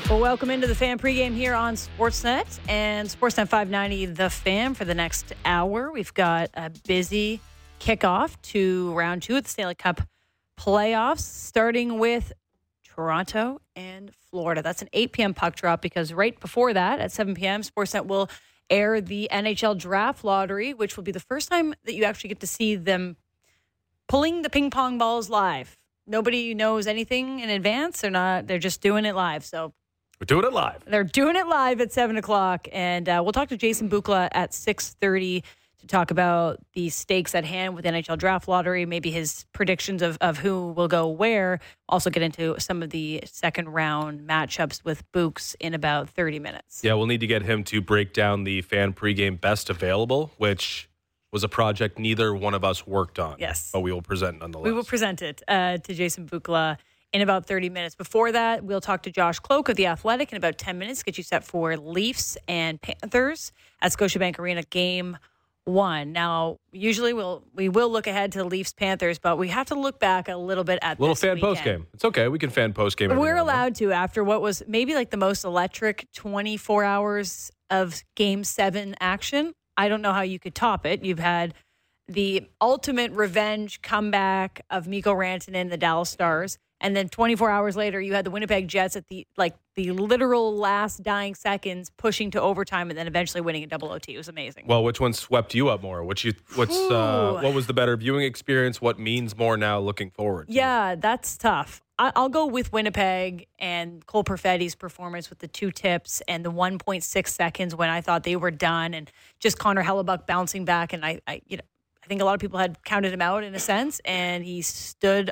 Well, welcome into the Fan pregame here on Sportsnet and Sportsnet 590, The Fan, for the next hour. We've got a busy kickoff to round 2 of the Stanley Cup playoffs, starting with Toronto and Florida. That's an 8 p.m. puck drop because right before that, at 7 p.m., Sportsnet will air the NHL Draft Lottery, which will be the first time that you actually get to see them pulling the ping pong balls live. Nobody knows anything in advance. They're just doing it live. So we're doing it live. They're doing it live at 7 o'clock. And we'll talk to Jason Bukala at 6:30 to talk about the stakes at hand with the NHL Draft Lottery, maybe his predictions of who will go where. Also get into some of the second round matchups with Books in about 30 minutes. Yeah, we'll need to get him to break down the Fan pregame best available, which was a project neither one of us worked on. Yes. But we will present nonetheless. We will present it to Jason Bukala in about 30 minutes. Before that, we'll talk to Josh Cloke of The Athletic in about 10 minutes, get you set for Leafs and Panthers at Scotiabank Arena Game 1. Now, usually we will look ahead to Leafs-Panthers, but we have to look back a little bit at little this fan weekend. postgame. It's okay. We can fan postgame. We're allowed to after what was maybe like the most electric 24 hours of Game 7 action. I don't know how you could top it. You've had the ultimate revenge comeback of Mikko Rantanen, the Dallas Stars. And then 24 hours later, you had the Winnipeg Jets at the literal last dying seconds pushing to overtime and then eventually winning a double OT. It was amazing. Well, which one swept you up more? What was the better viewing experience? What means more now looking forward? Yeah, that's tough. I'll go with Winnipeg and Cole Perfetti's performance with the 2 tips and the 1.6 seconds when I thought they were done, and just Connor Hellebuck bouncing back. And I think a lot of people had counted him out in a sense, and he stood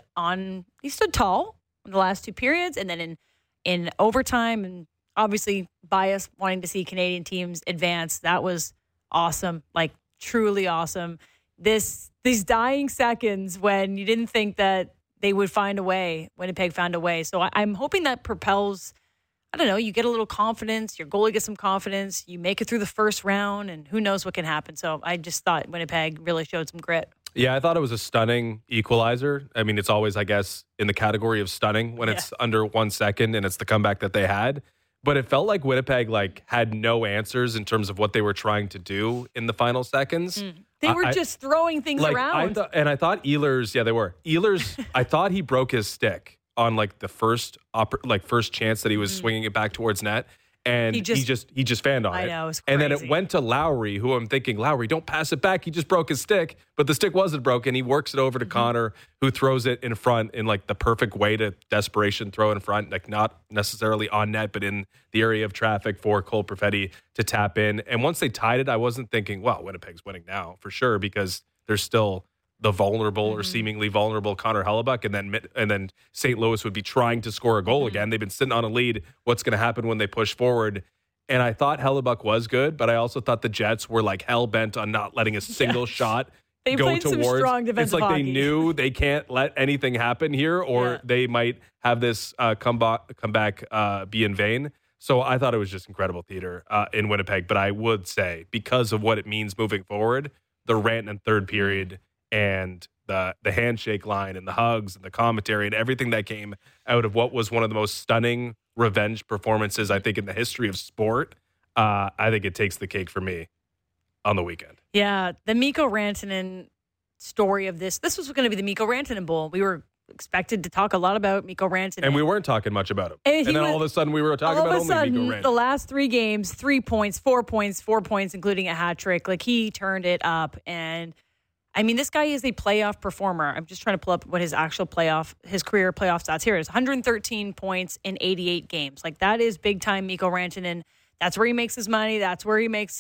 tall in the last 2 periods, and then in overtime, and obviously bias wanting to see Canadian teams advance. That was awesome, like truly awesome. These dying seconds when you didn't think that they would find a way, Winnipeg found a way. So I'm hoping that propels, I don't know, you get a little confidence, your goalie gets some confidence, you make it through the first round, and who knows what can happen. So I just thought Winnipeg really showed some grit. Yeah, I thought it was a stunning equalizer. I mean, it's always, I guess, in the category of stunning when it's under 1 second and it's the comeback that they had. But it felt like Winnipeg had no answers in terms of what they were trying to do in the final seconds. They were just throwing things around. I thought Ehlers, they were. Ehlers, I thought he broke his stick on the first chance that he was swinging it back towards net. And he just fanned on it. I know, it was crazy. And then it went to Lowry, who I'm thinking, Lowry, don't pass it back. He just broke his stick. But the stick wasn't broken. He works it over to Connor, who throws it in front in the perfect way to desperation throw in front, not necessarily on net, but in the area of traffic for Cole Perfetti to tap in. And once they tied it, I wasn't thinking, well, Winnipeg's winning now for sure, because there's still the vulnerable or seemingly vulnerable Connor Hellebuck, and then St. Louis would be trying to score a goal again. They've been sitting on a lead. What's going to happen when they push forward? And I thought Hellebuck was good, but I also thought the Jets were hell bent on not letting a single shot they go played towards. Some strong defensive it's like hockey. They knew they can't let anything happen here, or they might have this comeback be in vain. So I thought it was just incredible theater in Winnipeg. But I would say, because of what it means moving forward, the rant in third period and the handshake line and the hugs and the commentary and everything that came out of what was one of the most stunning revenge performances, I think, in the history of sport, I think it takes the cake for me on the weekend. Yeah, the Mikko Rantanen story of this was going to be the Mikko Rantanen Bowl. We were expected to talk a lot about Mikko Rantanen. And we weren't talking much about him. And then all of a sudden we were talking about only Mikko Rantanen. The last 3 games, 3 points, 4 points, 4 points, including a hat trick. He turned it up. And I mean, this guy is a playoff performer. I'm just trying to pull up what his actual his career playoff stats. Here it is, 113 points in 88 games. That is big time Mikko Rantanen. That's where he makes his money. That's where he makes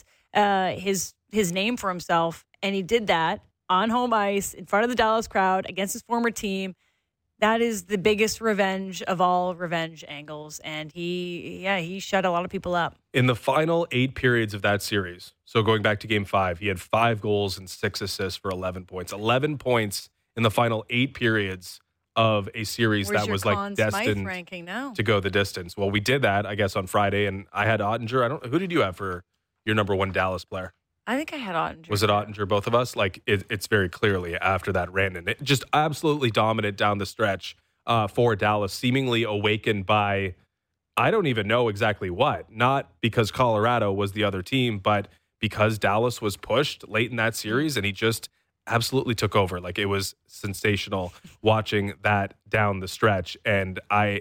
his name for himself. And he did that on home ice in front of the Dallas crowd against his former team. That is the biggest revenge of all revenge angles. And he shut a lot of people up. In the final 8 periods of that series, so going back to Game 5, he had 5 goals and 6 assists for 11 points. 11 points in the final 8 periods of a series that was destined to go the distance. Well, we did that, I guess, on Friday, and I had Ottinger. Who did you have for your number 1 Dallas player? I think I had Ottinger. Was it Ottinger, both of us? It's very clearly after that Rantanen. It just absolutely dominant down the stretch for Dallas, seemingly awakened by I don't even know exactly what. Not because Colorado was the other team, but because Dallas was pushed late in that series and he just absolutely took over. Like, it was sensational watching that down the stretch. And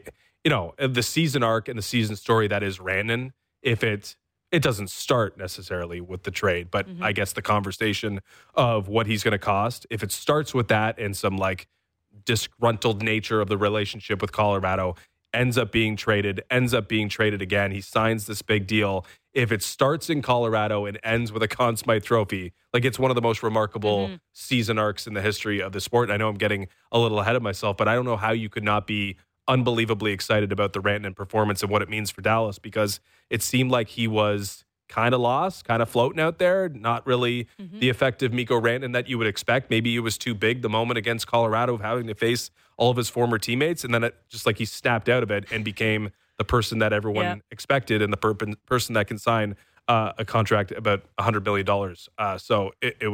the season arc and the season story that is Rantanen, if it doesn't start necessarily with the trade, but I guess the conversation of what he's going to cost, if it starts with that and some like disgruntled nature of the relationship with Colorado, ends up being traded again. He signs this big deal. If it starts in Colorado and ends with a Conn Smythe trophy, like, it's one of the most remarkable season arcs in the history of the sport. I know I'm getting a little ahead of myself, but I don't know how you could not be unbelievably excited about the Rantanen performance and what it means for Dallas, because it seemed like he was kind of lost, kind of floating out there, not really the effective Mikko Rantanen that you would expect. Maybe he was too big the moment against Colorado of having to face all of his former teammates, and then it just like he snapped out of it and became the person that everyone expected and the person that can sign a contract about $100 million. So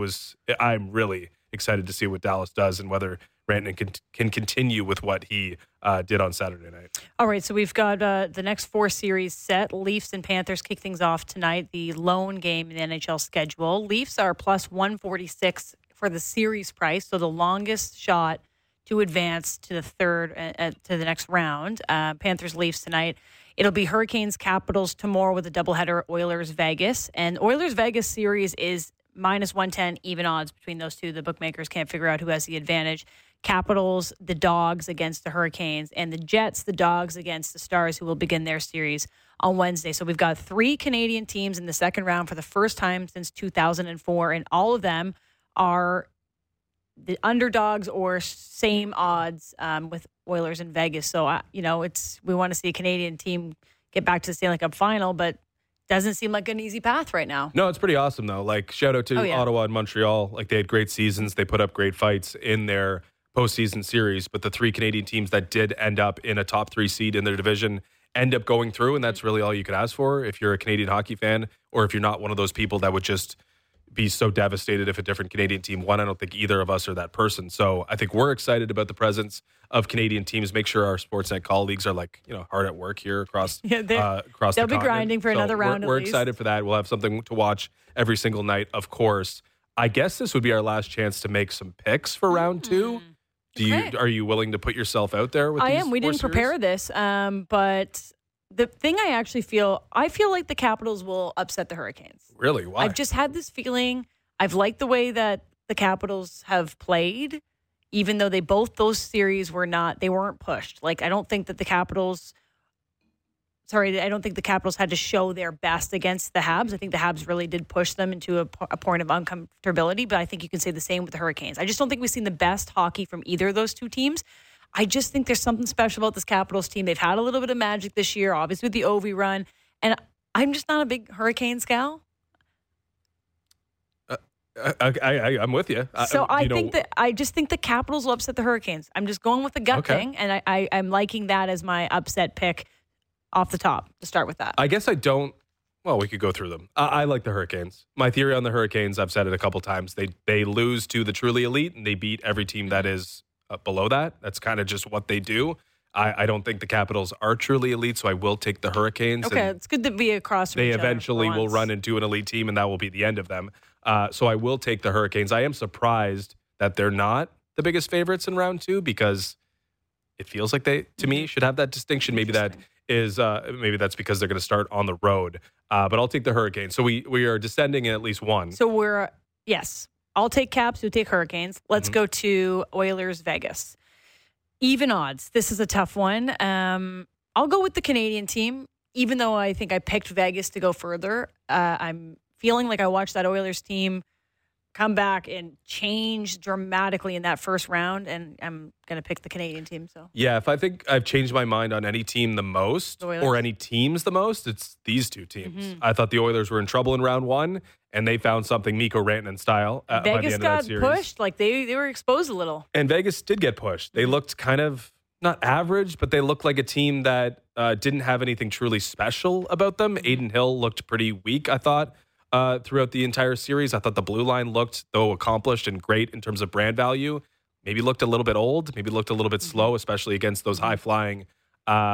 I'm really excited to see what Dallas does and whether Rantanen can continue with what he did on Saturday night. All right, so we've got the next 4 series set. Leafs and Panthers kick things off tonight, the lone game in the NHL schedule. Leafs are plus 146 for the series price, so the longest shot to advance to the to the next round. Panthers Leafs tonight. It'll be Hurricanes Capitals tomorrow with a doubleheader Oilers Vegas. And Oilers Vegas series is minus 110 even odds between those two. The bookmakers can't figure out who has the advantage. Capitals, the Dogs against the Hurricanes, and the Jets, the Dogs against the Stars, who will begin their series on Wednesday. So we've got 3 Canadian teams in the second round for the first time since 2004, and all of them are the underdogs or same odds with Oilers in Vegas. So, we want to see a Canadian team get back to the Stanley Cup final, but doesn't seem like an easy path right now. No, it's pretty awesome, though. Like, shout out to Ottawa and Montreal. Like, they had great seasons. They put up great fights in their postseason series, but the 3 Canadian teams that did end up in a top 3 seed in their division end up going through, and that's really all you could ask for if you're a Canadian hockey fan, or if you're not one of those people that would just be so devastated if a different Canadian team won. I don't think either of us are that person. So I think we're excited about the presence of Canadian teams. Make sure our Sportsnet colleagues are hard at work here across across the continent. They'll be grinding for another round. We're excited for that. We'll have something to watch every single night, of course. I guess this would be our last chance to make some picks for round 2. Are you willing to put yourself out there with I these am. We didn't series? prepare this, but the thing I feel like the Capitals will upset the Hurricanes. Really? Why? I've just had this feeling. I've liked the way that the Capitals have played, even though those series weren't pushed. Like, I don't think the Capitals had to show their best against the Habs. I think the Habs really did push them into a point of uncomfortability, but I think you can say the same with the Hurricanes. I just don't think we've seen the best hockey from either of those two teams. I just think there's something special about this Capitals team. They've had a little bit of magic this year, obviously with the Ovi run, and I'm just not a big Hurricanes gal. I'm with you. So I just think the Capitals will upset the Hurricanes. I'm just going with the gut thing, and I'm liking that as my upset pick off the top to start with that. I guess I don't. Well, we could go through them. I like the Hurricanes. My theory on the Hurricanes, I've said it a couple times. They lose to the truly elite, and they beat every team that is below that. That's kind of just what they do. I don't think the Capitals are truly elite, so I will take the Hurricanes. Okay, it's good to be across from They each other eventually will run into an elite team, and that will be the end of them. So I will take the Hurricanes. I am surprised that they're not the biggest favorites in round 2, because it feels like they, to me, should have that distinction. Maybe that is maybe that's because they're going to start on the road. But I'll take the Hurricanes. So we are descending in at least one. So yes. I'll take Caps, you take Hurricanes. Let's go to Oilers Vegas. Even odds. This is a tough one. I'll go with the Canadian team, even though I think I picked Vegas to go further. I'm feeling like I watched that Oilers team come back and change dramatically in that first round, and I'm going to pick the Canadian team. So yeah, if I think I've changed my mind on any team the most, or any teams the most, it's these two teams. Mm-hmm. I thought the Oilers were in trouble in round 1, and they found something Mikko Rantanen style by the end of that series. Vegas got pushed, like they were exposed a little. And Vegas did get pushed. They looked kind of not average, but they looked like a team that didn't have anything truly special about them. Adin Hill looked pretty weak, I thought. Throughout the entire series, I thought the blue line looked, though accomplished and great in terms of brand value, maybe looked a little bit old, maybe looked a little bit slow, especially against those high-flying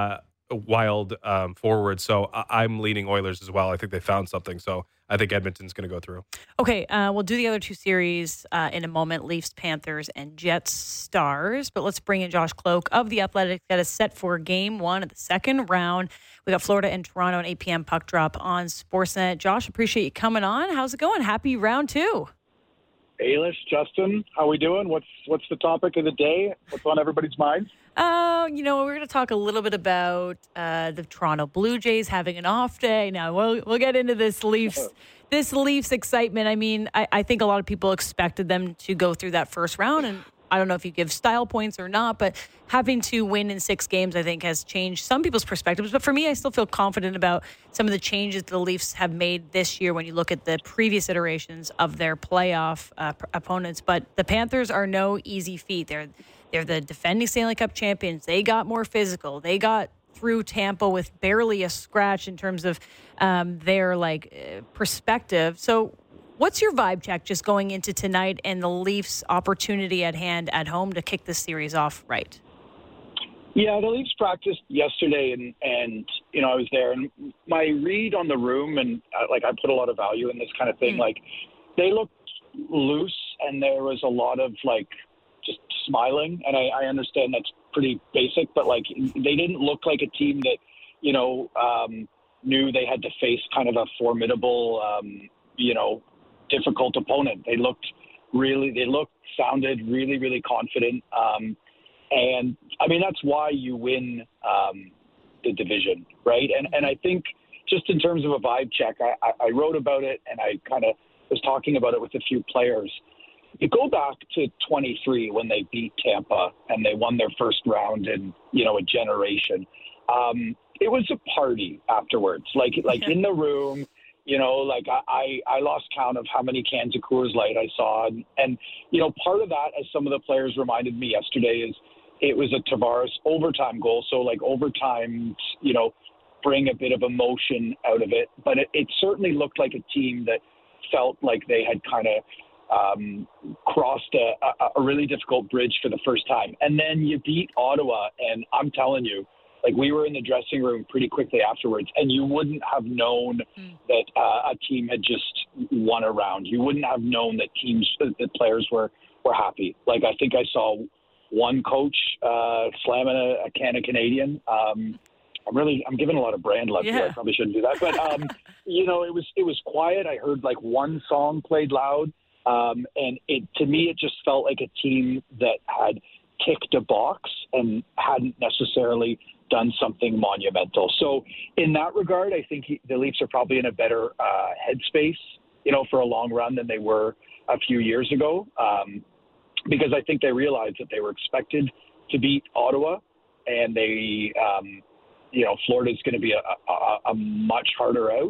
wild forward. So I'm leaning Oilers as well. I think they found something. So I think Edmonton's going to go through. Okay, we'll do the other two series in a moment, Leafs, Panthers, and Jets, Stars. But let's bring in Josh Cloke of The Athletic that is set for game one of the second round. We got Florida and Toronto, an 8 p.m. puck drop on Sportsnet. Josh, appreciate you coming on. How's it going? Happy round two. Ailish, Justin, how we doing? What's the topic of the day? What's on everybody's minds? We're going to talk a little bit about the Toronto Blue Jays having an off day. Now we'll get into this Leafs excitement. I mean, I think a lot of people expected them to go through that first round, and I don't know if you give style points or not, but having to win in 6 games, I think, has changed some people's perspectives. But for me, I still feel confident about some of the changes the Leafs have made this year when you look at the previous iterations of their playoff opponents. But the Panthers are no easy feat. They're the defending Stanley Cup champions. They got more physical. They got through Tampa with barely a scratch in terms of their perspective. So what's your vibe check just going into tonight and the Leafs' opportunity at hand at home to kick this series off right? Yeah, the Leafs practiced yesterday, and I was there, and my read on the room, and I put a lot of value in this kind of thing. Like, they looked loose, and there was a lot of just smiling, and I understand that's pretty basic, but they didn't look like a team that knew they had to face kind of a formidable difficult opponent. They sounded really, really confident. And I mean, that's why you win the division, right? And I think just in terms of a vibe check, I wrote about it, and I kind of was talking about it with a few players. You go back to 23 when they beat Tampa and they won their first round in, a generation. It was a party afterwards, in the room. I lost count of how many cans of Coors Light I saw. And part of that, as some of the players reminded me yesterday, is it was a Tavares overtime goal. So overtime, bring a bit of emotion out of it. But it certainly looked like a team that felt like they had kind of crossed a really difficult bridge for the first time. And then you beat Ottawa. And I'm telling you, we were in the dressing room pretty quickly afterwards, and you wouldn't have known that a team had just won a round. You wouldn't have known that that players were happy. I think I saw one coach slamming a can of Canadian. I'm giving a lot of brand love here. I probably shouldn't do that, but it was quiet. I heard one song played loud, and to me it just felt like a team that had ticked a box and hadn't necessarily done something monumental. So in that regard, I think the Leafs are probably in a better headspace, for a long run than they were a few years ago, because I think they realized that they were expected to beat Ottawa, and they, Florida's going to be a much harder out.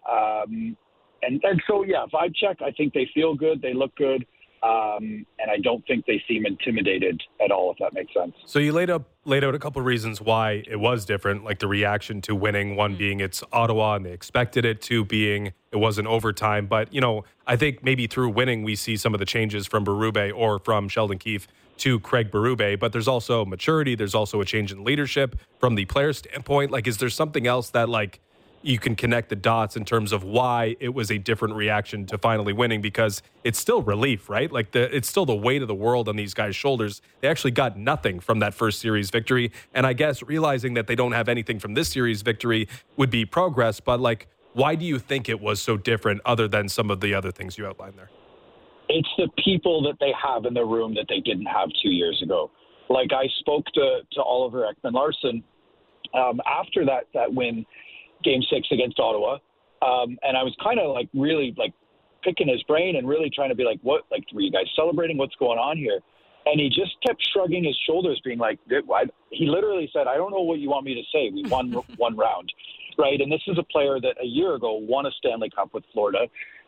And so, vibe check, I think they feel good. They look good. And I don't think they seem intimidated at all, if that makes sense. So you laid out a couple of reasons why it was different, like the reaction to winning, one being it's Ottawa and they expected it, two being it wasn't overtime. But, I think maybe through winning, we see some of the changes from Berube or from Sheldon Keefe to Craig Berube. But there's also maturity. There's also a change in leadership from the player standpoint. Is there something else that you can connect the dots in terms of why it was a different reaction to finally winning? Because it's still relief, right? It's still the weight of the world on these guys' shoulders. They actually got nothing from that first series victory. And I guess realizing that they don't have anything from this series victory would be progress. But why do you think it was so different other than some of the other things you outlined there? It's the people that they have in the room that they didn't have 2 years ago. I spoke to Oliver Ekman-Larsson after that win, Game 6 against Ottawa. And I was kind of really picking his brain and really trying to be what, were you guys celebrating? What's going on here? And he just kept shrugging his shoulders, being he literally said, I don't know what you want me to say. We won one round, right? And this is a player that a year ago won a Stanley Cup with Florida.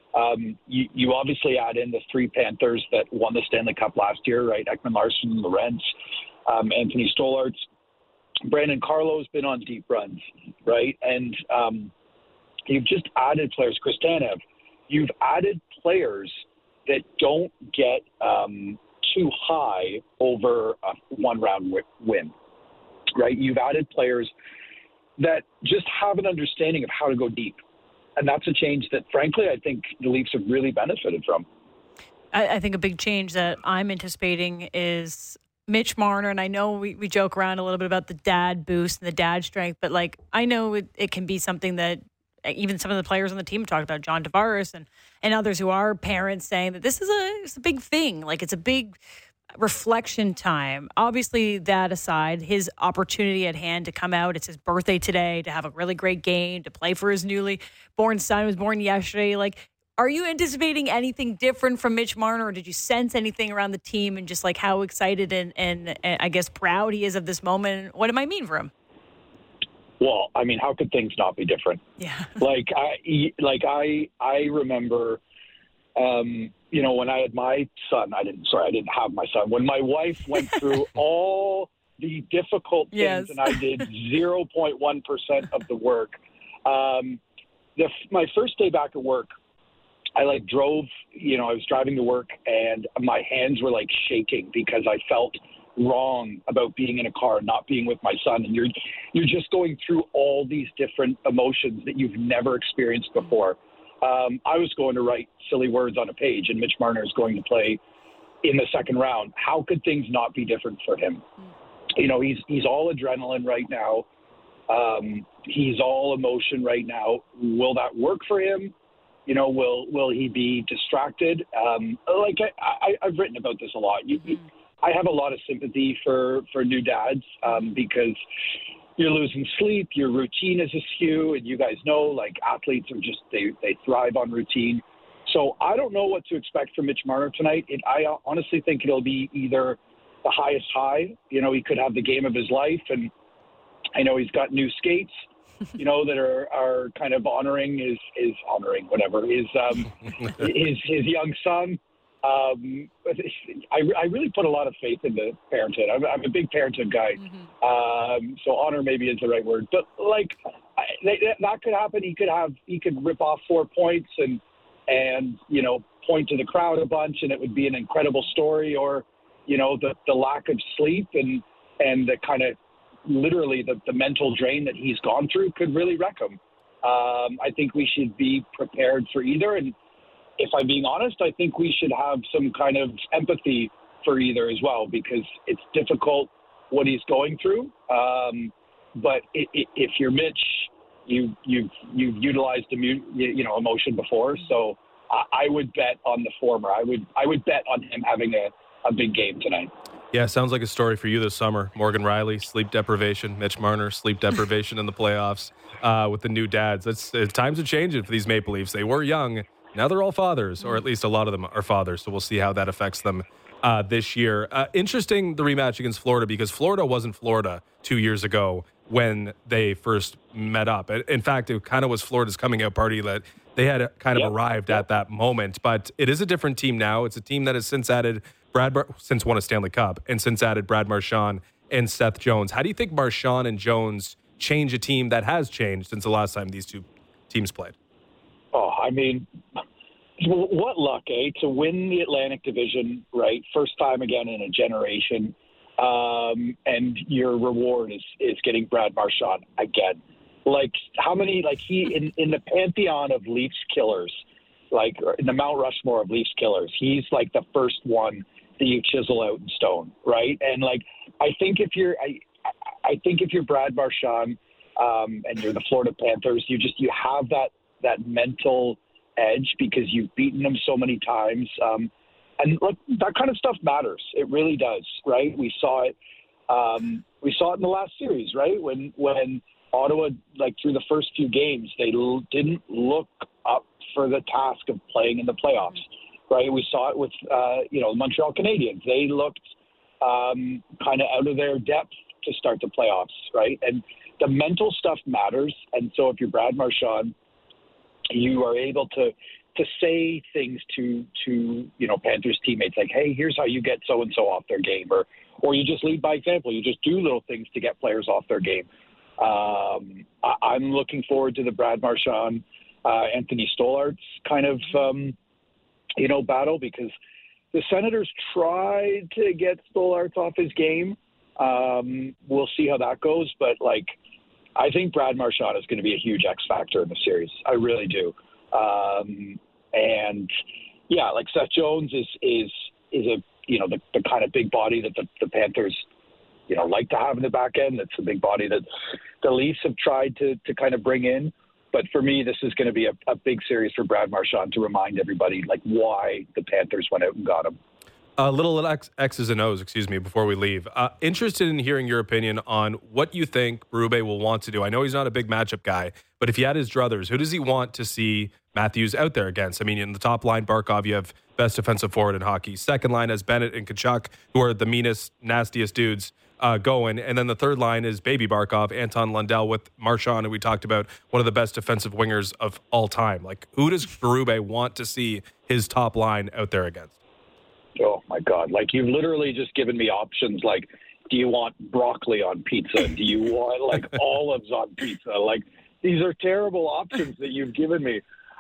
You obviously add in the 3 Panthers that won the Stanley Cup last year, right? Ekman-Larsson, Lorentz, Anthony Stolarz. Brandon Carlo's been on deep runs, right? And you've just added players. Chris Tanev, you've added players that don't get too high over a one-round win, right? You've added players that just have an understanding of how to go deep. And that's a change that, frankly, I think the Leafs have really benefited from. I think a big change that I'm anticipating is Mitch Marner. And I know we joke around a little bit about the dad boost and the dad strength, but like I know it can be something that even some of the players on the team talked about, John Tavares and others who are parents, saying that this is it's a big thing. Like it's a big reflection time. Obviously, that aside, his opportunity at hand to come out, it's his birthday today, to have a really great game, to play for his newly born son who was born yesterday. Like, are you anticipating anything different from Mitch Marner, or did you sense anything around the team and just like how excited and I guess proud he is of this moment? What it might mean for him? Well, I mean, how could things not be different? Yeah. I remember, when I had my son, I didn't have my son. When my wife went through all the difficult things, yes, and I did 0.1% of the work. My first day back at work, I drove, I was driving to work and my hands were shaking because I felt wrong about being in a car and not being with my son. And you're just going through all these different emotions that you've never experienced before. I was going to write silly words on a page, and Mitch Marner is going to play in the second round. How could things not be different for him? He's all adrenaline right now. He's all emotion right now. Will that work for him? Will he be distracted? I've written about this a lot. I have a lot of sympathy for new dads because you're losing sleep, your routine is askew, and you guys know, athletes are just, they thrive on routine. So I don't know what to expect from Mitch Marner tonight. I honestly think it'll be either the highest high. He could have the game of his life, and I know he's got new skates, that are kind of honoring his young son. I really put a lot of faith into parenthood. I'm a big parenthood guy. So honor maybe is the right word, but that could happen. He could rip off 4 points and point to the crowd a bunch, and it would be an incredible story. Or, the lack of sleep and the kind of literally the mental drain that he's gone through could really wreck him. I think we should be prepared for either. And if I'm being honest, I think we should have some kind of empathy for either as well, because it's difficult what he's going through. But if you're Mitch, you've utilized emotion before, so I would bet on the former. I would bet on him having a big game tonight. Yeah, sounds like a story for you this summer. Morgan Rielly, sleep deprivation. Mitch Marner, sleep deprivation in the playoffs with the new dads. Times are changing for these Maple Leafs. They were young. Now they're all fathers, or at least a lot of them are fathers. So we'll see how that affects them this year. Interesting, the rematch against Florida, because Florida wasn't Florida 2 years ago when they first met up. In fact, it kind of was Florida's coming out party that they had kind of arrived at that moment. But it is a different team now. It's a team that has since won a Stanley Cup, and since added Brad Marchand and Seth Jones. How do you think Marchand and Jones change a team that has changed since the last time these two teams played? Oh, I mean, what luck, to win the Atlantic Division, right? First time again in a generation. And your reward is getting Brad Marchand again. How many, he, in the pantheon of Leafs killers, in the Mount Rushmore of Leafs killers, he's the first one that you chisel out in stone, right? And I think if you're Brad Marchand and you're the Florida Panthers, you have that mental edge because you've beaten them so many times. And that kind of stuff matters. It really does, right? We saw it. We saw it in the last series, right? When Ottawa, through the first few games, they didn't look up for the task of playing in the playoffs, right? We saw it with, the Montreal Canadiens. They looked kind of out of their depth to start the playoffs, right? And the mental stuff matters. And so if you're Brad Marchand, you are able to say things to Panthers teammates hey, here's how you get so-and-so off their game, or you just lead by example. You just do little things to get players off their game. I'm looking forward to the Brad Marchand, Anthony Stolarz kind of, battle, because the Senators tried to get Stolarz off his game. We'll see how that goes, but I think Brad Marchand is going to be a huge X factor in the series. I really do. And yeah, like Seth Jones is a, the kind of big body that the Panthers, like to have in the back end. That's a big body that the Leafs have tried to kind of bring in. But for me, this is going to be a big series for Brad Marchand to remind everybody why the Panthers went out and got him. Little X's and O's, before we leave. Interested in hearing your opinion on what you think Berube will want to do. I know he's not a big matchup guy, but if he had his druthers, who does he want to see Matthews out there against? I mean, in the top line, Barkov, you have best defensive forward in hockey. Second line has Bennett and Tkachuk, who are the meanest, nastiest dudes going. And then the third line is Baby Barkov, Anton Lundell with Marchand, who we talked about, one of the best defensive wingers of all time. Who does Berube want to see his top line out there against? Oh, my God. You've literally just given me options. Do you want broccoli on pizza? Do you want, olives on pizza? These are terrible options that you've given me.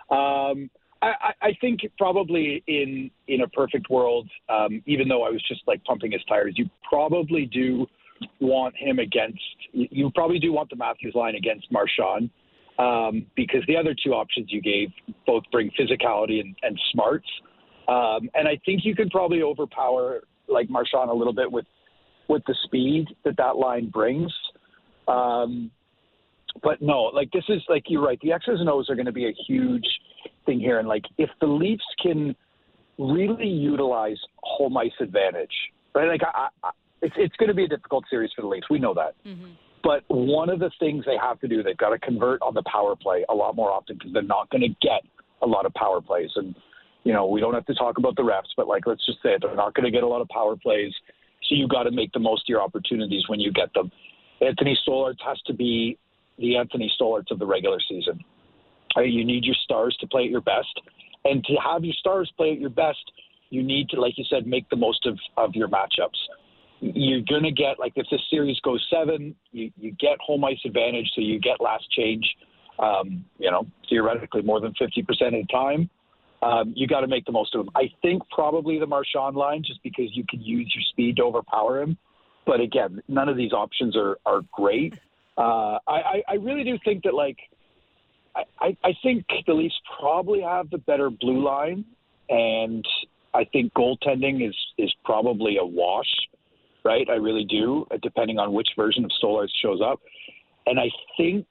I think probably in a perfect world, even though I was just, pumping his tires, you probably do want him you probably do want the Matthews line against Marchand, because the other two options you gave both bring physicality and smarts. And I think you could probably overpower Marchand a little bit with the speed that line brings. But no, this is you're right. The X's and O's are going to be a huge thing here. And if the Leafs can really utilize home ice advantage, right? It's going to be a difficult series for the Leafs. We know that. Mm-hmm. But one of the things they have to do, they've got to convert on the power play a lot more often, because they're not going to get a lot of power plays. And we don't have to talk about the refs, but let's just say it. They're not going to get a lot of power plays. So you got to make the most of your opportunities when you get them. Anthony Stolarz has to be the Anthony Stolarz of the regular season. You need your stars to play at your best. And to have your stars play at your best, you need to, like you said, make the most of your matchups. You're going to get, if this series goes 7, you get home ice advantage, so you get last change, theoretically more than 50% of the time. You got to make the most of them. I think probably the Marchand line, just because you can use your speed to overpower him. But again, none of these options are great. I really do think that, I think the Leafs probably have the better blue line, and I think goaltending is probably a wash, right? I really do, depending on which version of Stolarz shows up. And I think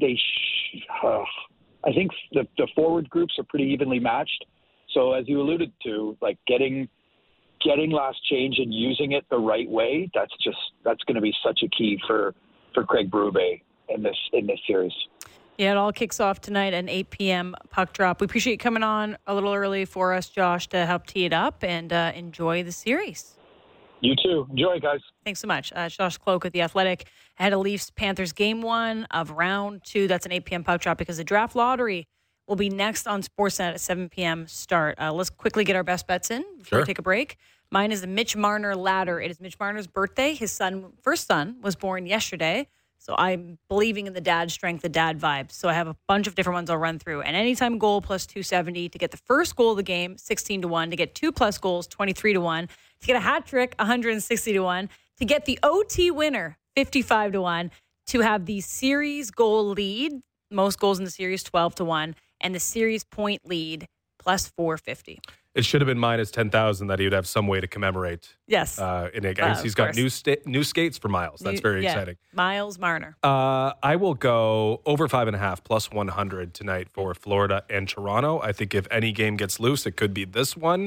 I think the forward groups are pretty evenly matched. So as you alluded to, getting last change and using it the right way, that's going to be such a key for Craig Berube in this series. Yeah, it all kicks off tonight at an 8 p.m. puck drop. We appreciate you coming on a little early for us, Josh, to help tee it up, and enjoy the series. You too. Enjoy, guys. Thanks so much. Josh Kloke with The Athletic ahead of Leafs-Panthers Game 1 of Round 2. That's an 8 p.m. puck drop, because the draft lottery will be next on Sportsnet at 7 p.m. start. Let's quickly get our best bets in before we take a break. Mine is the Mitch Marner ladder. It is Mitch Marner's birthday. His first son was born yesterday. So I'm believing in the dad strength, the dad vibes. So I have a bunch of different ones I'll run through. And anytime goal plus 270 to get the first goal of the game, 16-1. To get 2+ goals, 23-1. To get a hat trick, 160-1. To get the OT winner, 55-1. To have the series goal lead, most goals in the series, 12-1. And the series point lead, plus 450. It should have been minus 10,000 that he would have some way to commemorate. Yes. In it. He's got new skates for Miles. That's very exciting. Miles Marner. I will go over 5.5 plus 100 tonight for Florida and Toronto. I think if any game gets loose, it could be this one.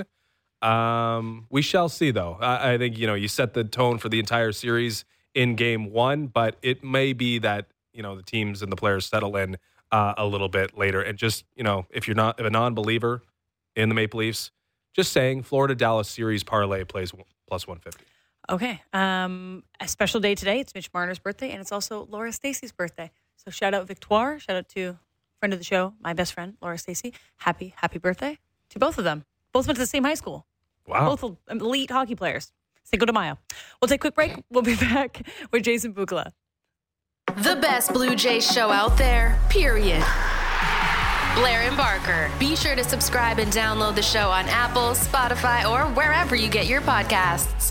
We shall see, though. I think, you set the tone for the entire series in game 1, but it may be that, the teams and the players settle in a little bit later. And just, if you're not a non-believer in the Maple Leafs, just saying, Florida-Dallas series parlay plays plus 150. Okay. A special day today. It's Mitch Marner's birthday, and it's also Laura Stacey's birthday. So shout out Victoire. Shout out to friend of the show, my best friend, Laura Stacey. Happy birthday to both of them. Both went to the same high school. Wow. Both elite hockey players. Cinco de Mayo. We'll take a quick break. We'll be back with Jason Bukala. The best Blue Jays show out there, period. Blair and Barker. Be sure to subscribe and download the show on Apple, Spotify, or wherever you get your podcasts.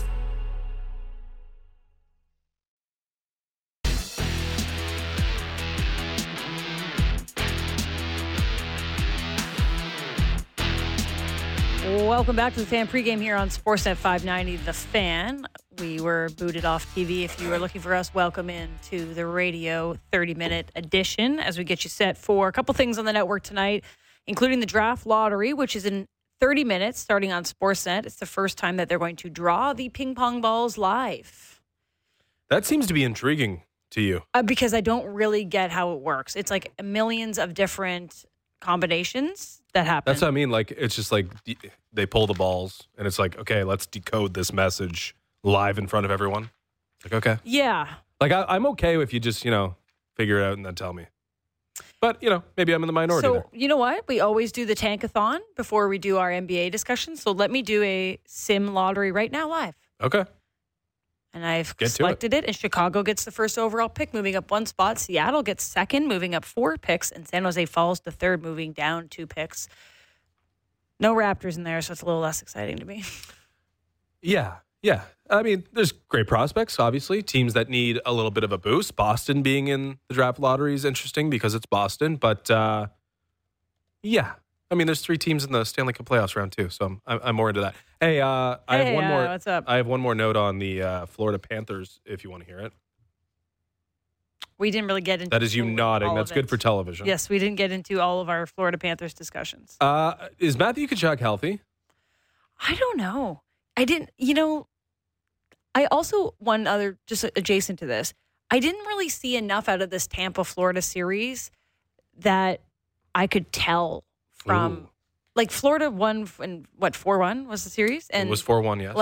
Welcome back to the Fan pregame here on Sportsnet 590, The Fan. We were booted off TV. If you were looking for us, welcome in to the radio 30-minute edition as we get you set for a couple things on the network tonight, including the draft lottery, which is in 30 minutes starting on Sportsnet. It's the first time that they're going to draw the ping pong balls live. That seems to be intriguing to you. Because I don't really get how it works. It's like millions of different combinations that happen. That's what I mean. Like, it's just like they pull the balls and it's like, okay, let's decode this message live in front of everyone. Like, okay. Yeah. Like, I'm okay if you just, figure it out and then tell me. But, maybe I'm in the minority there. So, you know what? We always do the Tankathon before we do our NBA discussion. So let me do a sim lottery right now live. Okay. And I've selected it. And Chicago gets the first overall pick, moving up one spot. Seattle gets second, moving up 4 picks. And San Jose falls to third, moving down 2 picks. No Raptors in there, so it's a little less exciting to me. Yeah. I mean, there's great prospects, obviously. Teams that need a little bit of a boost. Boston being in the draft lottery is interesting because it's Boston. But, yeah. I mean, there's 3 teams in the Stanley Cup playoffs round 2, so I'm more into that. Hey, I have one more. What's up? I have one more note on the Florida Panthers, if you want to hear it. We didn't really get into that. Is you nodding? That's good for television. Yes, we didn't get into all of our Florida Panthers discussions. Is Matthew Tkachuk healthy? I don't know. I didn't. I also one other just adjacent to this. I didn't really see enough out of this Tampa Florida series that I could tell from. Ooh. Like, Florida won, and 4-1 was the series? And it was 4-1, yes.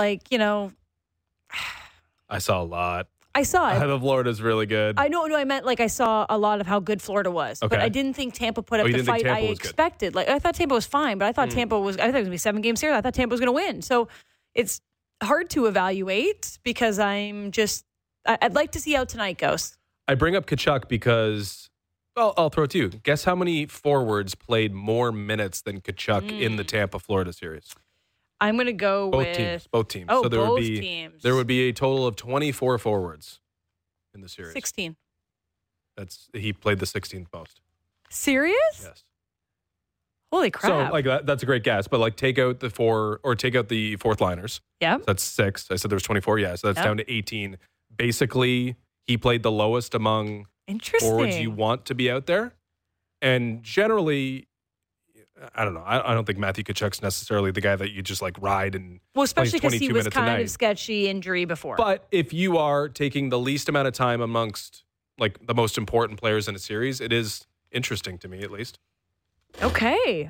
I saw a lot. I saw it. The Florida's really good. I meant I saw a lot of how good Florida was. Okay. But I didn't think Tampa put up the fight I expected. Good. I thought Tampa was fine, but I thought it was going to be a 7-game series. I thought Tampa was going to win. So it's hard to evaluate because I'd like to see how tonight goes. I bring up Tkachuk because... Well, I'll throw it to you. Guess how many forwards played more minutes than Tkachuk in the Tampa Florida series? I'm going to go both teams. Oh, so both teams. There would be a total of 24 forwards in the series. 16. He played the 16th most. Serious? Yes. Holy crap! So that's a great guess, but take out the 4 or take out the fourth liners. Yeah. So that's 6. I said there was 24. Yeah, so that's down to 18. Basically, he played the lowest among forwards you want to be out there. And generally, I don't know. I don't think Matthew Tkachuk's necessarily the guy that you just ride and especially because he was kind of sketchy injury before. But if you are taking the least amount of time amongst the most important players in a series, it is interesting to me at least. Okay.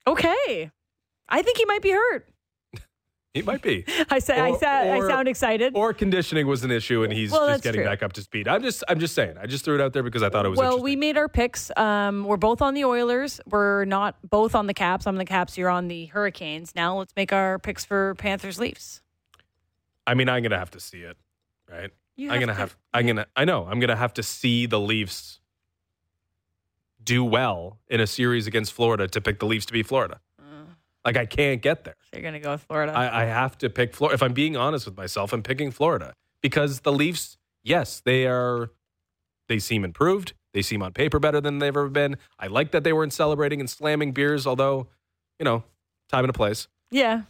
I think he might be hurt. He might be. I sound excited. Or conditioning was an issue, and he's just getting back up to speed. I'm just saying. I just threw it out there because I thought it was interesting. Well, we made our picks. We're both on the Oilers. We're not both on the Caps. I'm on the Caps. You're on the Hurricanes. Now let's make our picks for Panthers Leafs. I mean, I'm gonna have to see it, right? I'm gonna have to see the Leafs do well in a series against Florida to pick the Leafs to beat Florida. I can't get there. So you're going to go with Florida? I have to pick Florida. If I'm being honest with myself, I'm picking Florida. Because the Leafs, yes, they seem improved. They seem on paper better than they've ever been. I like that they weren't celebrating and slamming beers, although, time and a place. Yeah.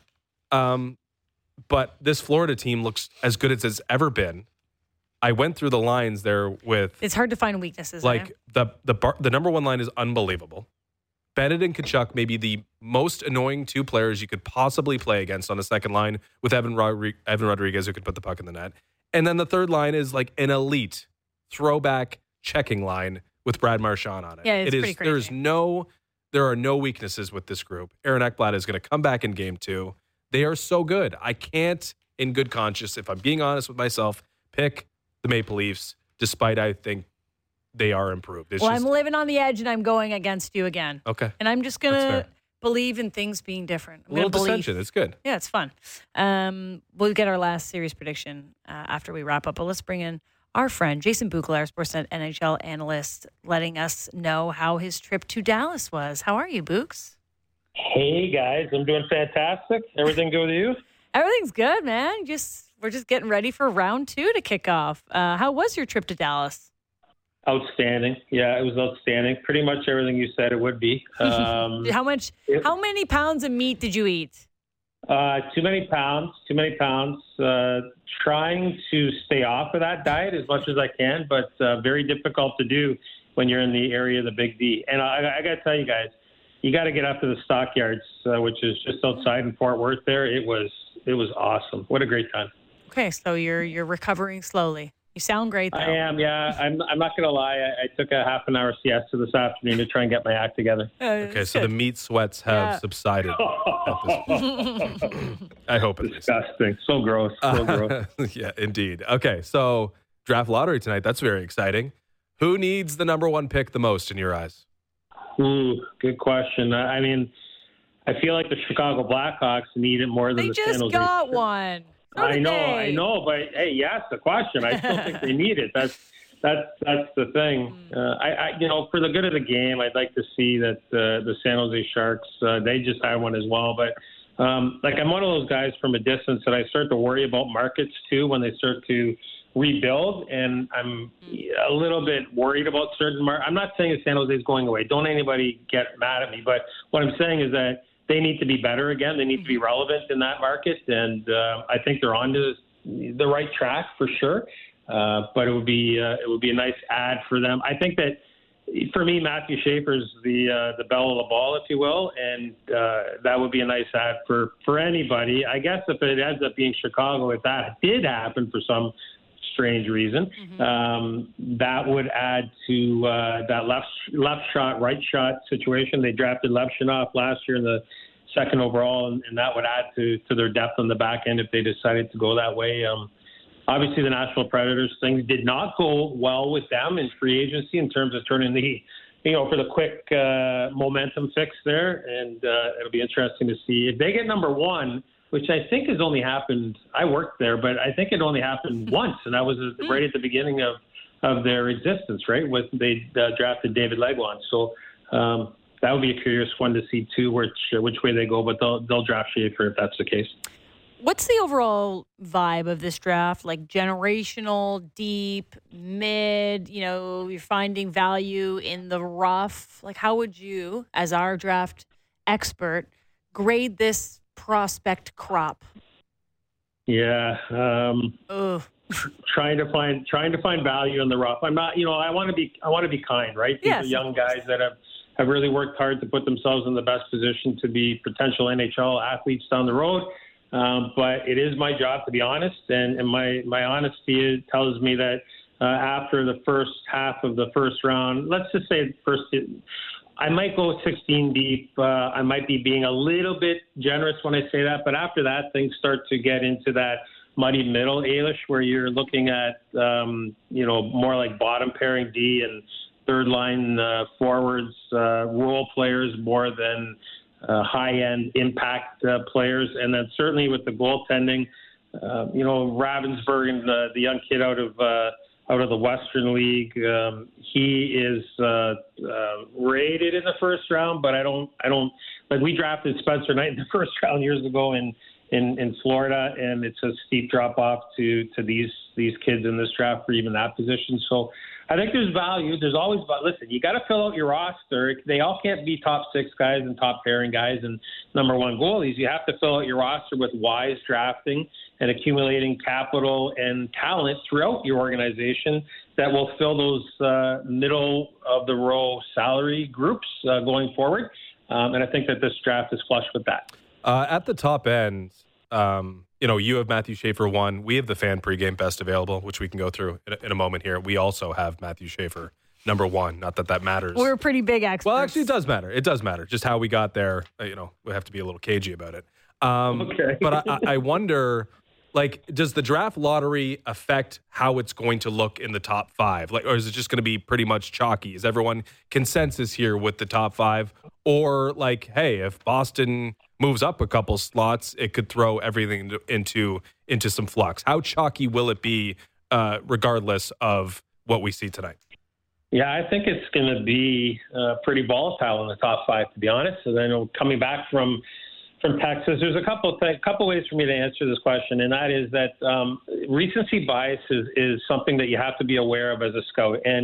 But this Florida team looks as good as it's ever been. I went through the lines there with... It's hard to find weaknesses. The number one line is unbelievable. Bennett and Tkachuk may be the most annoying 2 players you could possibly play against on a second line with Evan Rodriguez, who could put the puck in the net. And then the third line is an elite throwback checking line with Brad Marchand on it. Yeah, it's pretty crazy. There are no weaknesses with this group. Aaron Ekblad is going to come back in game 2. They are so good. I can't, in good conscience, if I'm being honest with myself, pick the Maple Leafs, despite I think they are improved. I'm living on the edge, and I'm going against you again. Okay. And I'm just going to believe in things being different. A little dissension. It's good. Yeah, it's fun. We'll get our last series prediction after we wrap up. But let's bring in our friend, Jason Buchler, Sportsnet NHL analyst, letting us know how his trip to Dallas was. How are you, Books? Hey, guys. I'm doing fantastic. Everything good with you? Everything's good, man. We're just getting ready for round 2 to kick off. How was your trip to Dallas? Outstanding. Yeah, it was outstanding. Pretty much everything you said it would be. How many pounds of meat did you eat? Too many pounds. Trying to stay off of that diet as much as I can, but very difficult to do when you're in the area of the Big D. And I got to tell you guys, you got to get up to the Stockyards, which is just outside in Fort Worth there. It was awesome. What a great time. Okay, so you're recovering slowly. You sound great, though. I am, yeah. I'm not going to lie. I took a half an hour siesta this afternoon to try and get my act together. Okay, so the meat sweats have subsided. I hope it is. Disgusting. So gross. Yeah, indeed. Okay, so draft lottery tonight. That's very exciting. Who needs the number one pick the most in your eyes? Ooh, good question. I mean, I feel like the Chicago Blackhawks need it more than the San Jose. They just got one. I know, but hey, you asked the question. I still think they need it. That's the thing. I for the good of the game, I'd like to see that the San Jose Sharks they just had one as well. But I'm one of those guys from a distance that I start to worry about markets too when they start to rebuild, and I'm a little bit worried about certain markets. I'm not saying that San Jose is going away. Don't anybody get mad at me. But what I'm saying is that they need to be better again. They need to be relevant in that market, and I think they're on to the right track for sure. But it would be a nice ad for them. I think that for me, Matthew Schaefer's the belle of the ball, if you will, and that would be a nice ad for anybody. I guess if it ends up being Chicago, if that did happen for some strange reason, that would add to that left shot, right shot situation. They drafted Levshunov last year in the second overall, and that would add to their depth on the back end if they decided to go that way. Obviously, the Nashville Predators, things did not go well with them in free agency in terms of turning for the quick momentum fix there, and it'll be interesting to see if they get number one, which I think has only happened. I worked there, but I think it only happened once, and that was right at the beginning of their existence, right? When they drafted David Legwand. So that would be a curious one to see too, which way they go. But they'll draft Schaefer if that's the case. What's the overall vibe of this draft? Like generational, deep, mid, you're finding value in the rough. Like how would you, as our draft expert, grade this prospect crop? Yeah. Trying to find value in the rough. I'm not, I want to be kind, right? These are young guys that have really worked hard to put themselves in the best position to be potential NHL athletes down the road. But it is my job to be honest, and my honesty tells me that after the first half of the first round, let's just say I might go 16 deep. I might be being a little bit generous when I say that, but after that, things start to get into that muddy middle, Ailish, where you're looking at more like bottom pairing D and third line forwards, role players more than high-end impact players. And then certainly with the goaltending, Ravensburg and the young kid out of the Western League, he is rated in the first round, but I don't like we drafted Spencer Knight in the first round years ago in Florida, and it's a steep drop off to these kids in this draft for even that position. So I think there's value. There's always, but listen, you got to fill out your roster. They all can't be top six guys and top pairing guys and number one goalies. You have to fill out your roster with wise drafting and accumulating capital and talent throughout your organization that will fill those middle of the row salary groups going forward. And I think that this draft is flush with that. At the top end, you have Matthew Schaefer 1. We have the fan pregame best available, which we can go through in a moment here. We also have Matthew Schaefer number 1. Not that matters. We're pretty big experts. Well, actually, it does matter. It does matter. Just how we got there, we have to be a little cagey about it. Okay. But I wonder, does the draft lottery affect how it's going to look in the top 5? Or is it just going to be pretty much chalky? Is everyone consensus here with the top 5? Or hey, if Boston moves up a couple slots, it could throw everything into some flux. How chalky will it be, regardless of what we see tonight? Yeah, I think it's going to be pretty volatile in the top 5, to be honest. And I know coming back from Texas, there's a couple ways for me to answer this question, and that is that recency bias is something that you have to be aware of as a scout. And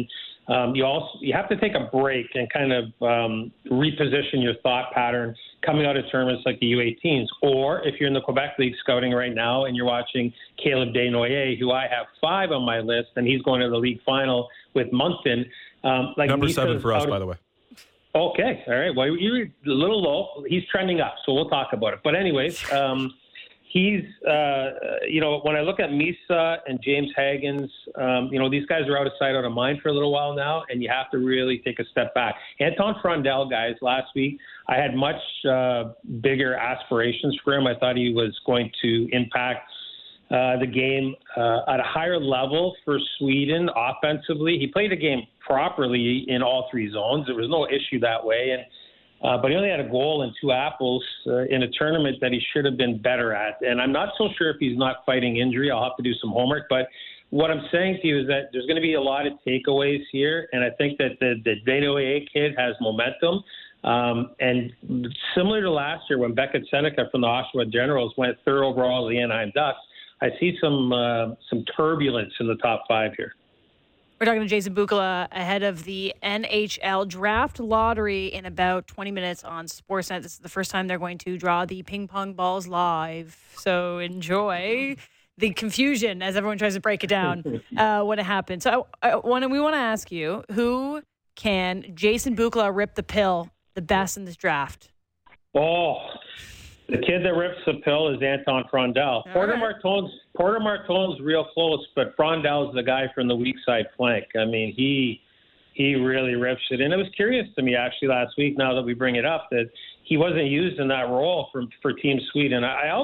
you have to take a break and kind of reposition your thought pattern coming out of tournaments like the U18s. Or if you're in the Quebec League scouting right now and you're watching Caleb Desnoyers, who I have 5 on my list, and he's going to the league final with Moncton. Number 7 for us, by the way. Okay. All right. Well, you're a little low. He's trending up, so we'll talk about it. But anyways, he's, when I look at Misa and James Hagens, these guys are out of sight, out of mind for a little while now, and you have to really take a step back. Anton Frondel, guys, last week, I had much bigger aspirations for him. I thought he was going to impact the game at a higher level for Sweden offensively. He played the game properly in all 3 zones. There was no issue that way. But he only had a goal and 2 apples in a tournament that he should have been better at. And I'm not so sure if he's not fighting injury. I'll have to do some homework. But what I'm saying to you is that there's going to be a lot of takeaways here. And I think that the Desnoyers kid has momentum. And similar to last year when Beckett Seneca from the Oshawa Generals went 3rd overall to the Anaheim Ducks, I see some turbulence in the top 5 here. We're talking to Jason Bukala ahead of the NHL draft lottery in about 20 minutes on Sportsnet. This is the first time they're going to draw the ping pong balls live. So enjoy the confusion as everyone tries to break it down when it happens. So we want to ask you, who can Jason Bukala rip the pill the best in this draft? Oh, the kid that rips the pill is Anton Frondel. Porter Martone's real close, but Frondel's the guy from the weak side flank. I mean, he really rips it. And it was curious to me, actually, last week, now that we bring it up, that he wasn't used in that role for Team Sweden.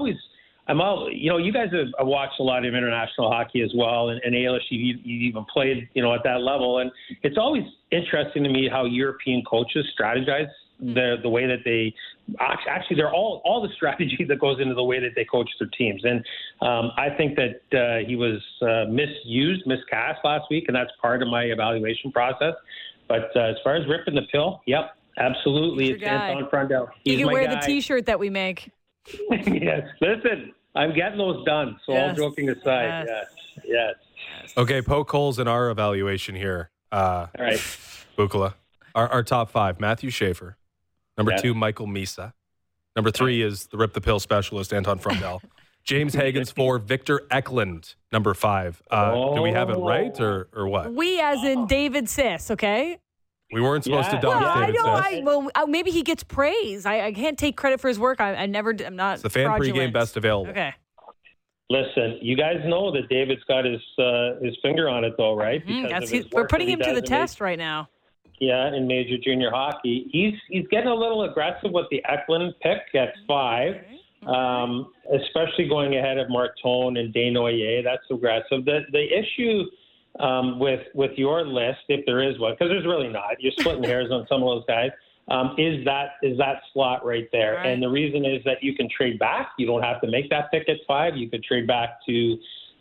You guys have watched a lot of international hockey as well, and Ailish, you even played, at that level. And it's always interesting to me how European coaches strategize. The way that they actually, they're all the strategy that goes into the way that they coach their teams. And I think that he was miscast last week, and that's part of my evaluation process. But as far as ripping the pill, yep, absolutely. It's Anton Frondel. You can wear the T-shirt that we make. Yes. Listen, I'm getting those done. So all joking aside, yes. Okay, poke holes in our evaluation here. All right. Bukala. Our top 5, Matthew Schaefer. Number 2, Michael Misa. Number 3 is the Rip the Pill specialist, Anton Frondel. James Hagens 4, Victor Eklund, number 5. Do we have it right or what? We as in David Siss, okay? We weren't supposed to dunk David Siss. Maybe he gets praise. I can't take credit for his work. I'm not It's the fan pregame best available. Okay. Listen, you guys know that David's got his finger on it, though, right? We're putting him to the test right now. Yeah, in major junior hockey. He's getting a little aggressive with the Eklund pick at 5, especially going ahead of Martone and Desnoyers. That's aggressive. The issue with your list, if there is one, because there's really not, you're splitting hairs on some of those guys, is that slot right there. Right. And the reason is that you can trade back. You don't have to make that pick at 5. You could trade back to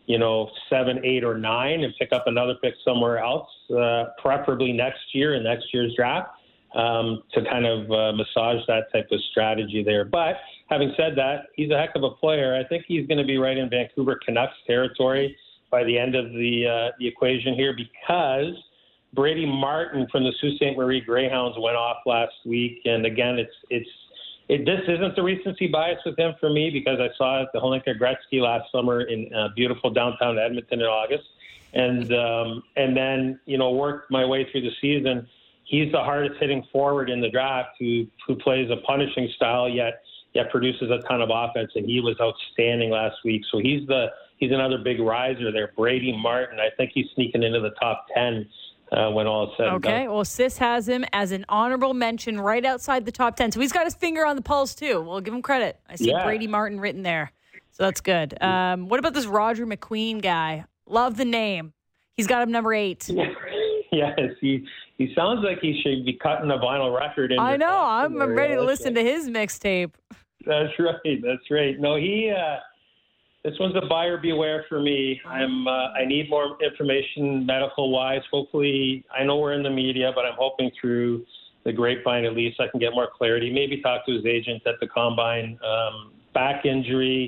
7, 8, or 9 and pick up another pick somewhere else, preferably next year in next year's draft, to kind of massage that type of strategy there. But having said that, he's a heck of a player. I think he's going to be right in Vancouver Canucks territory by the end of the equation here, because Brady Martin from the Sault Ste. Marie Greyhounds went off last week. And again, this isn't the recency bias with him for me, because I saw it at the Holinka Gretzky last summer in beautiful downtown Edmonton in August. And then, worked my way through the season. He's the hardest hitting forward in the draft who plays a punishing style, yet produces a ton of offense. And he was outstanding last week. So he's another big riser there. Brady Martin, I think he's sneaking into the top 10 when all is said and done. Okay, well, Sis has him as an honorable mention right outside the top 10. So he's got his finger on the pulse, too. We'll give him credit. I see Brady Martin written there. So that's good. What about this Roger McQueen guy? Love the name. He's got him number 8. Yes, he sounds like he should be cutting a vinyl record. I know. I'm ready to listen to his mixtape. That's right. No, this one's a buyer beware for me. I need more information medical-wise. Hopefully, I know we're in the media, but I'm hoping through the grapevine at least I can get more clarity. Maybe talk to his agent at the Combine. Back injury,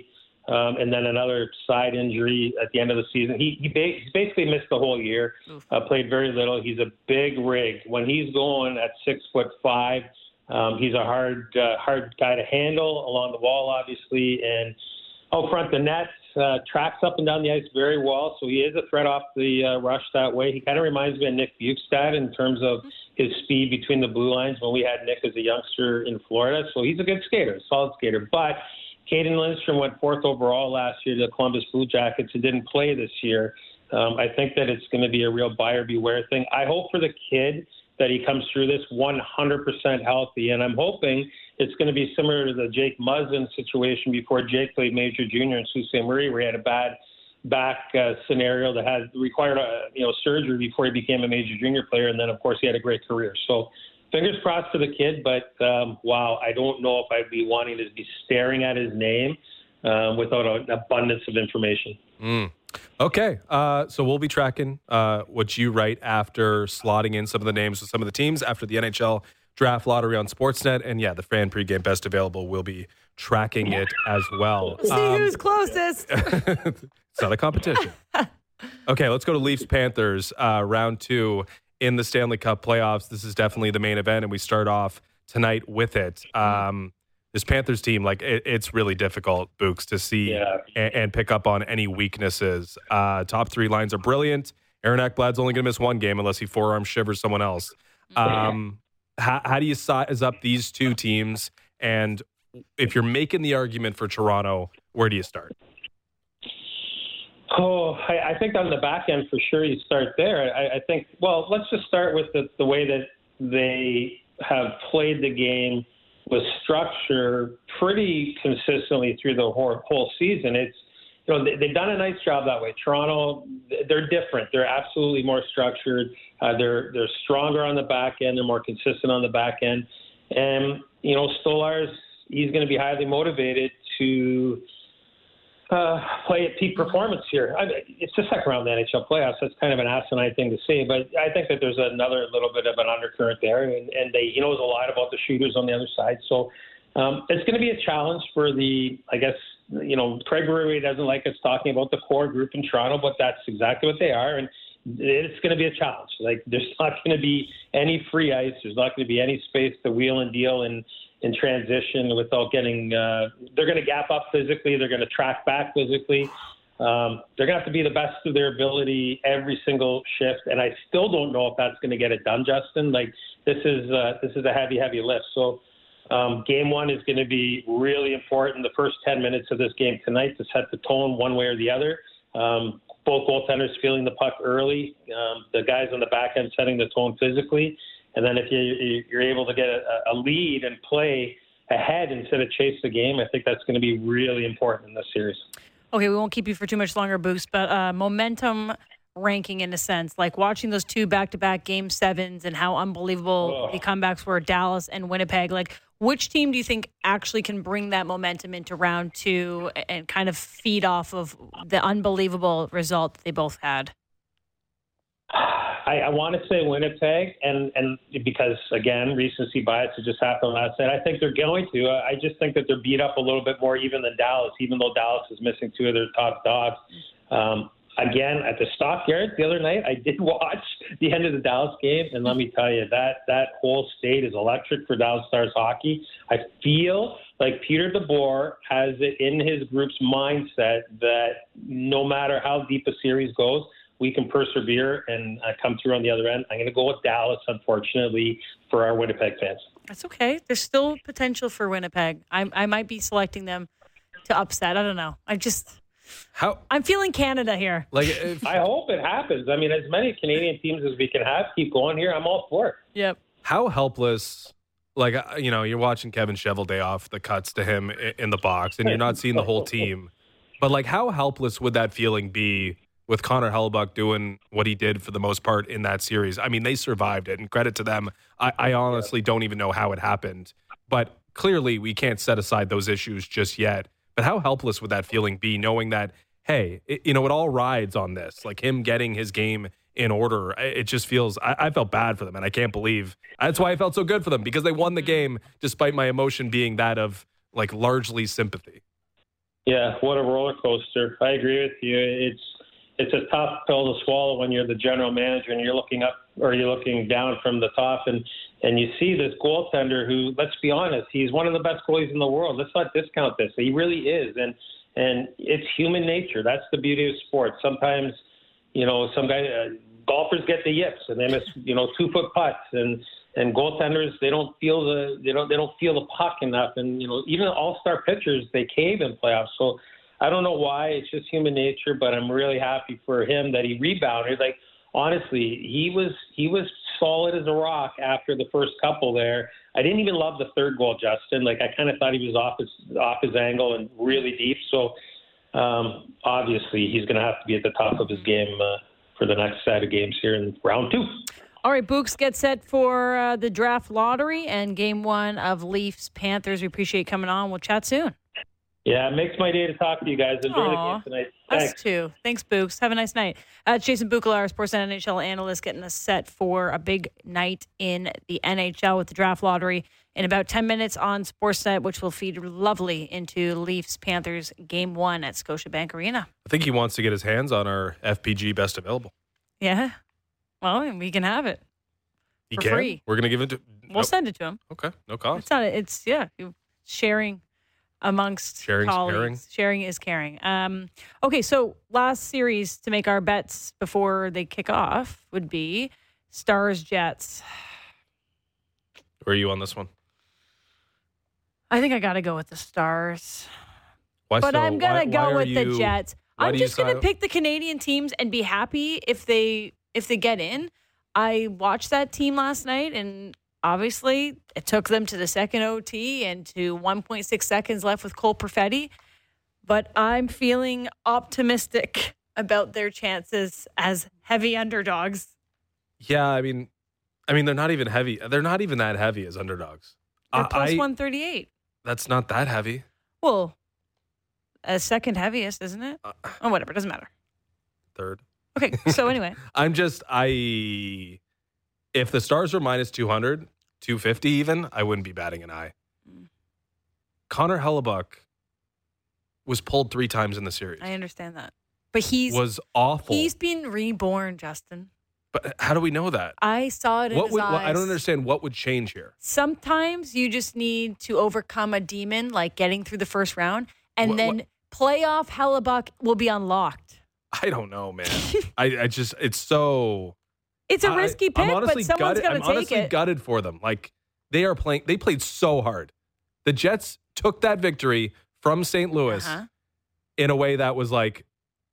and then another side injury at the end of the season. He basically missed the whole year, played very little. He's a big rig. When he's going at 6'5", he's a hard guy to handle along the wall, obviously, and out front the net. Tracks up and down the ice very well, so he is a threat off the rush that way. He kind of reminds me of Nick Bjugstad in terms of his speed between the blue lines when we had Nick as a youngster in Florida. So he's a good skater, a solid skater. But Caden Lindstrom went 4th overall last year to the Columbus Blue Jackets and didn't play this year. I think that it's going to be a real buyer beware thing. I hope for the kid that he comes through this 100% healthy, and I'm hoping it's going to be similar to the Jake Muzzin situation before Jake played Major Junior in Sault Ste. Marie, where he had a bad back scenario that had required surgery before he became a Major Junior player, and then of course he had a great career. So fingers crossed for the kid, but wow, I don't know if I'd be wanting to be staring at his name without an abundance of information. Okay, so we'll be tracking what you write after slotting in some of the names of some of the teams after the NHL Draft Lottery on Sportsnet. And yeah, the fan pregame best available will be tracking it as well. See who's closest. It's not a competition. Okay, let's go to Leafs-Panthers, round 2 in the Stanley Cup playoffs. This is definitely the main event, and we start off tonight with it. This Panthers team, it's really difficult, Books, to see and pick up on any weaknesses. Top 3 lines are brilliant. Aaron Ekblad's only going to miss one game unless he forearm shivers someone else. How do you size up these two teams? And if you're making the argument for Toronto, where do you start? I think on the back end, for sure, you start there. I think, well, let's just start with the way that they have played the game with structure pretty consistently through the whole season. It's, they've done a nice job that way. Toronto, they're different. They're absolutely more structured. They're stronger on the back end. They're more consistent on the back end. And, Stolarz, he's going to be highly motivated to play at peak performance here. It's the second round of the NHL playoffs. That's kind of an asinine thing to say, but I think that there's another little bit of an undercurrent there, and he knows a lot about the shooters on the other side. So it's going to be a challenge for Craig Berube doesn't like us talking about the core group in Toronto, but that's exactly what they are, and it's going to be a challenge. There's not going to be any free ice. There's not going to be any space to wheel and deal in transition without getting they're going to gap up physically. They're going to track back physically. They're going to have to be the best of their ability every single shift, and I still don't know if that's going to get it done, Justin. This is a heavy lift. So game 1 is going to be really important. The first 10 minutes of this game tonight to set the tone one way or the other. Both goaltenders feeling the puck early. The guys on the back end setting the tone physically. And then if you're able to get a lead and play ahead instead of chase the game, I think that's going to be really important in this series. Okay, we won't keep you for too much longer, Boost, but momentum ranking in a sense, like watching those 2 back-to-back Game 7s and how unbelievable the comebacks were, Dallas and Winnipeg. Which team do you think actually can bring that momentum into round 2 and kind of feed off of the unbelievable result that they both had? I want to say Winnipeg, and because, again, recency bias, it just happened last night. I think they're going to. I just think that they're beat up a little bit more even than Dallas, even though Dallas is missing 2 of their top dogs. Again, at the Stockyards the other night, I did watch the end of the Dallas game, and let me tell you, that whole state is electric for Dallas Stars hockey. I feel like Peter DeBoer has it in his group's mindset that no matter how deep a series goes, we can persevere and come through on the other end. I'm going to go with Dallas, unfortunately, for our Winnipeg fans. That's okay. There's still potential for Winnipeg. I might be selecting them to upset. I don't know. I'm feeling Canada here. I hope it happens. I mean, as many Canadian teams as we can have, keep going here. I'm all for it. Yep. How helpless, you're watching Kevin Cheveldae off the cuts to him in the box, and you're not seeing the whole team. But, how helpless would that feeling be with Connor Hellebuyck doing what he did for the most part in that series? I mean, they survived it, and credit to them. I honestly don't even know how it happened. But clearly, we can't set aside those issues just yet. But how helpless would that feeling be, knowing that, hey, it all rides on this, him getting his game in order? It just feels, I felt bad for them, and I can't believe. That's why I felt so good for them, because they won the game despite my emotion being that of, largely sympathy. Yeah, what a roller coaster. I agree with you. It's a tough pill to swallow when you're the general manager and you're looking up or you're looking down from the top and you see this goaltender who, let's be honest, he's one of the best goalies in the world. Let's not discount this. He really is. And it's human nature. That's the beauty of sports. Sometimes, some guys, golfers get the yips and they miss, 2-foot putts and goaltenders, they don't feel the puck enough. And, even all-star pitchers, they cave in playoffs. So I don't know why. It's just human nature, but I'm really happy for him that he rebounded. Like, honestly, he was solid as a rock after the first couple there. I didn't even love the third goal, Justin. Like, I kind of thought he was off his angle and really deep. So obviously he's going to have to be at the top of his game for the next set of games here in round 2. All right, Books, get set for the draft lottery and game 1 of Leafs-Panthers. We appreciate you coming on. We'll chat soon. Yeah, it makes my day to talk to you guys. Enjoy the game tonight. Thanks. Us too. Thanks, Books. Have a nice night. It's Jason Buchler, Sportsnet NHL analyst, getting us set for a big night in the NHL with the draft lottery in about 10 minutes on Sportsnet, which will feed lovely into Leafs-Panthers game 1 at Scotiabank Arena. I think he wants to get his hands on our FPG best available. Yeah. Well, we can have it. He for can? free. We're going to give it to... We'll send it to him. Okay. No cost. Sharing amongst Sharing's colleagues. caring. Sharing is caring. Okay, so last series to make our bets before they kick off would be Stars-Jets. Where are you on this one? I think I got to go with the Stars. Why But so? I'm going to go with the Jets. I'm just going to decide- pick the Canadian teams and be happy if they get in. I watched that team last night, and obviously it took them to the second OT and to 1.6 seconds left with Cole Perfetti. But I'm feeling optimistic about their chances as heavy underdogs. Yeah, I mean, they're not even heavy. They're not even that heavy as underdogs. They're plus 138. That's not that heavy. Well, as second heaviest, isn't it? Oh, whatever. Doesn't matter. Third. Okay, so anyway. If the Stars were minus 200, 250 even, I wouldn't be batting an eye. Connor Hellebuyck was pulled 3 times in the series. I understand that. But was awful. He's been reborn, Justin. But how do we know that? I saw it in his eyes. I don't understand what would change here. Sometimes you just need to overcome a demon, like getting through the first round, and then playoff Hellebuyck will be unlocked. I don't know, man. I just, it's so... It's a risky pick, but someone's going to take it. I'm honestly gutted for them. Like, they played so hard. The Jets took that victory from St. Louis in a way that was, like,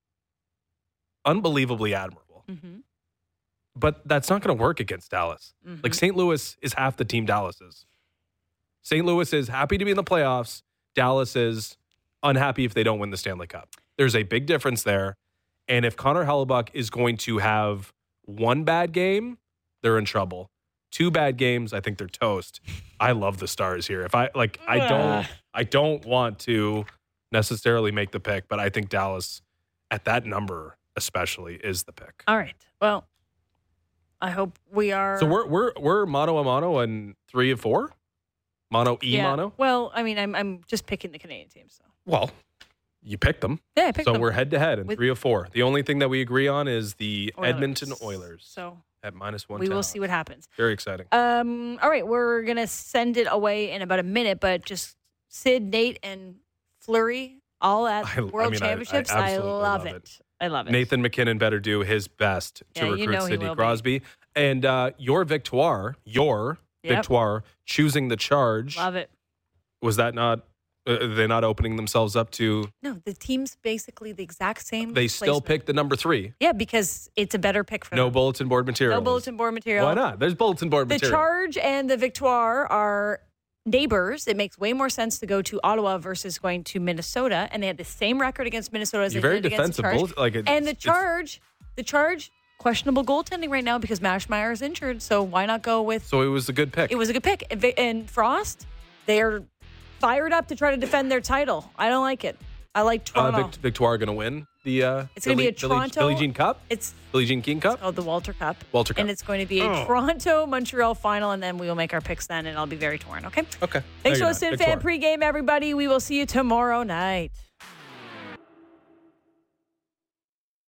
unbelievably admirable. Mm-hmm. But that's not going to work against Dallas. Mm-hmm. Like, St. Louis is half the team Dallas is. St. Louis is happy to be in the playoffs. Dallas is unhappy if they don't win the Stanley Cup. There's a big difference there. And if Connor Hellebuyck is going to have 1 bad game, they're in trouble. 2 bad games, I think they're toast. I love the Stars here. If I don't want to necessarily make the pick, but I think Dallas at that number especially is the pick. All right. Well, I hope we are. So we're mano a mano and 3 of 4? Mono mono? Well, I mean, I'm just picking the Canadian team. So. Well, you picked them. Yeah, I picked them. So we're head to head in 3 of 4. The only thing that we agree on is the Edmonton Oilers. So at minus 110. we will see what happens. Very exciting. All right, we're gonna send it away in about a minute, but just Sid, Nate, and Fleury all at World Championships. I love it. I love it. Nathan McKinnon better do his best to recruit Sidney Crosby. And your Victoire, choosing the charge. Love it. Was that not? They're not opening themselves up to. No, the team's basically the exact same. They still picked the number 3. Yeah, because it's a better pick for them. No bulletin board material. No bulletin board material. Why not? There's bulletin board material. The Charge and the Victoire are neighbors. It makes way more sense to go to Ottawa versus going to Minnesota, and they had the same record against Minnesota as they did against the Charge. And the Charge, questionable goaltending right now because Mashmeyer is injured. So why not go with? So it was a good pick. It was a good pick. And Frost, they're fired up to try to defend their title. I don't like it. I like Toronto. Victoire going to win the. It's going to be a Toronto Billie Jean Cup. It's Billie Jean King Cup. It's called the Walter Cup. Walter Cup. And it's going to be a Toronto Montreal final, and then we will make our picks then, and I'll be very torn. Okay. Okay. Thanks for listening, Fan Pregame, everybody. We will see you tomorrow night.